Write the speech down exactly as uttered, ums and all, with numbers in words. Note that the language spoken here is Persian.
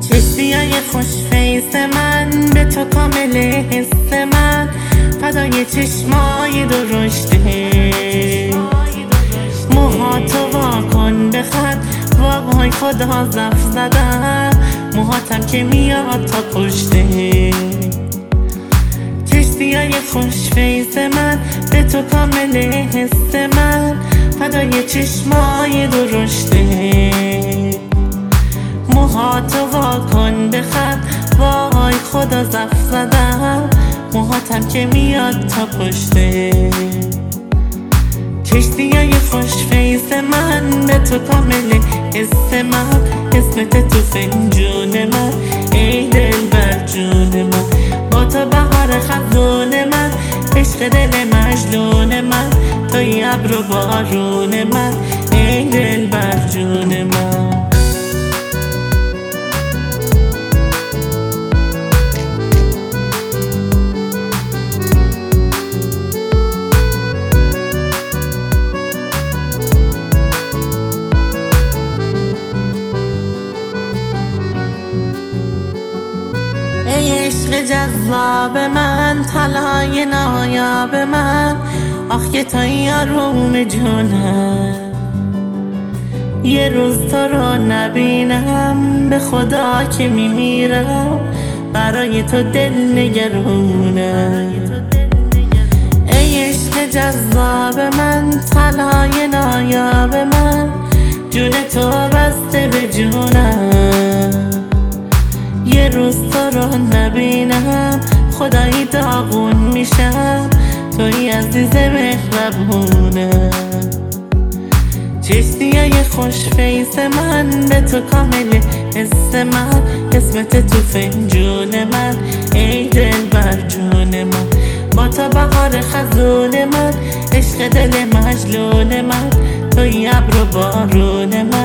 چشمیای خوش فیس من به تو کامل حس من فدای چشمای درشته موهاتو وا کن بخند وای خدا زف زدم موهاتم که میاد تا پشته چشمیای خوش فیس من به تو کامل حس من فدای چشمای درشته موهاتو وا کن بخند وای خدا زف زدم موهاتم که میاد تا پشته کشتیای خوش فیس من به تو کامل حس من اسمت تو فنجون من ای دل بر جون من با تو بهار خزون من عشق دل مجنون من توی ابر و بارون من ای دل بر جون من ای عشق جذاب من طلای نایاب من آخ که توی آروم جونم یه روز تو رو نبینم به خدا که میمیرم برای تو دل نگرونم ای عشق جذاب من طلای نایاب من جون تو بسته به جونم یه روز تو رو نبینم خدایی داغون میشم توی عزیز مهربونم چشمیای خوش فیس من به تو کامل حس من اسمت تو فنجون من ای دل بر جون من با تو بهار خزون من عشق دل مجنون من توی ابر و بارون من